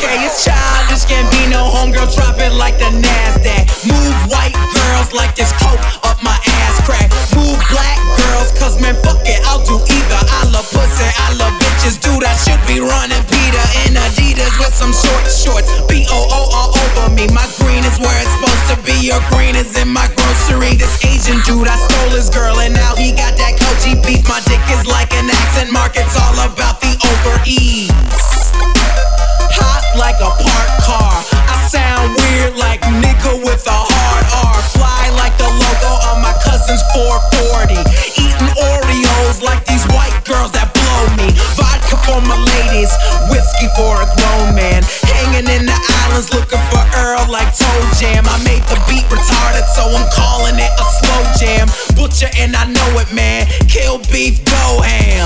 Okay, it's Childish Gambino, homegirl drop it like the NASDAQ. Move white girls like this coke up my ass crack. Move black girls, cause man fuck it, I'll do either. I love pussy, I love bitches, dude, I should be running Peter in Adidas with some short shorts. B-O-O all over me, my green is where it's supposed to be. Your green is in my grocery. This Asian dude, I stole his girl and now he got that Koji beef. My dick is like an accent mark, it's all about the over ease. Hot like a parked car, I sound weird like nigga with a hard R. Fly like the logo on my cousin's 440. Eating Oreos like these white girls that blow me. Vodka for my ladies, whiskey for a grown man. Hanging in the islands looking for Earl like Toe Jam. I made the beat retarded, so I'm calling it a slow jam. Butcher and I know it, man. Kill beef, go ham.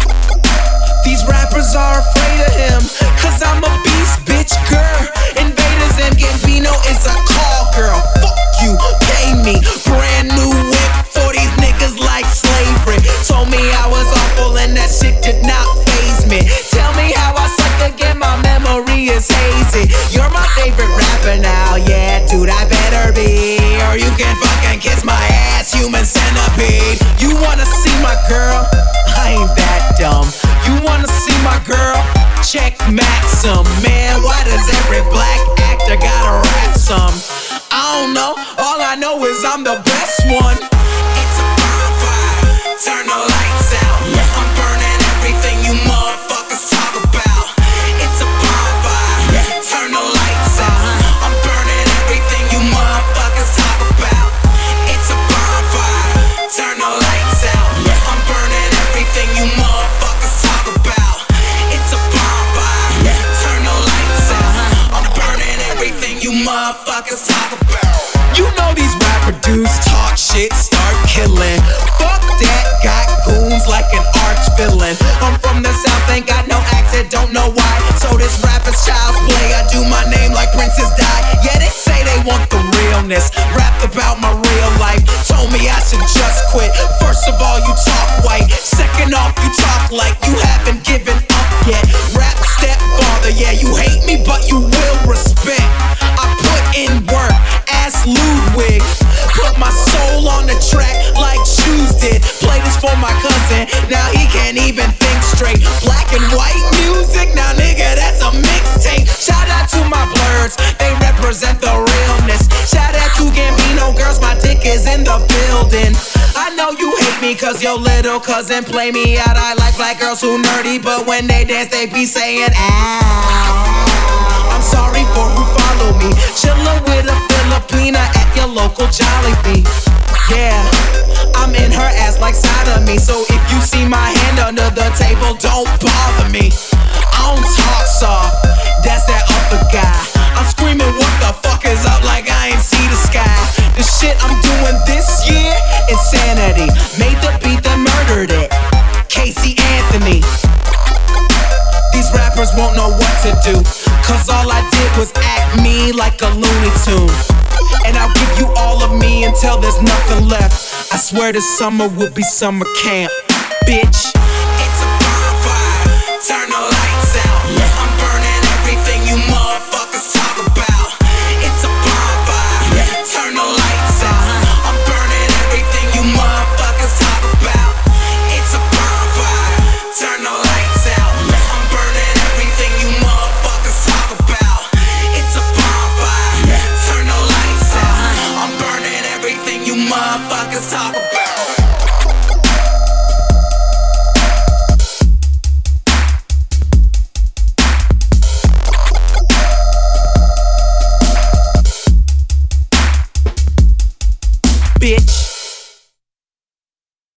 These rappers are afraid of him, cause I'm a beast, bitch, girl. Invaders and Gambino is a call girl. Fuck you, pay me. Brand new whip for these niggas like slavery. Told me I was awful and that shit did not faze me. Tell me how I suck again, my memory is hazy. You're my favorite rapper now, yeah, dude, I better be. Or you can fucking kiss my ass, human centipede. You wanna see my girl? I ain't that dumb. You wanna see my girl? Check Maxim. Man, why does every black actor gotta rap some? I don't know, all I know is I'm the best one. It's a bonfire, turn the lights out. I'm burning everything you motherfuckers talk about. It's a bonfire, turn the lights out. I'm burning everything you motherfuckers talk about. It's a bonfire, turn the lights out. I'm burning everything you motherfuckers talk about. It's a bonfire, turn the lights out. I'm burning everything you motherfuckers talk about. You know these rapper dudes talk shit, start killing. Fuck that, got goons like an arch villain. I'm from the south, ain't got no accent, don't know why. So this rapper's child's play, I do my name like Princess Di. Yeah, they say they want the realness, rapped about my real life. Told me I should just quit. First of all, you talk white. Second off, you talk like you haven't given up yet. Rap stepfather, yeah, you hate me, but you will respect. I put in work, ass Ludwig. Put my soul on the track like Shoes did. Play this for my cousin, now he can't even think straight. Black and white music, now nigga, that's a mixtape. Shout out to my blurs, they represent the realness. Shout out to Gambino girls, my dick is in the building. I know you hate me cause your little cousin play me out. I like black girls who nerdy, but when they dance they be saying ow. I'm sorry for who follow me. Chillin' with a Filipina at your local Jollibee. Yeah, I'm in her ass like side of me. So if you see my hand under the table, don't bother me. I don't talk soft, that's that upper guy. I'm screaming what the fuck is up like I ain't see the sky. The shit I'm doing this year, insanity. Made the beat that murdered it, Casey Anthony. These rappers won't know what to do, cause all I did was act me like a Looney Tune. And I'll give you all of me until there's nothing left. I swear this summer will be summer camp, bitch.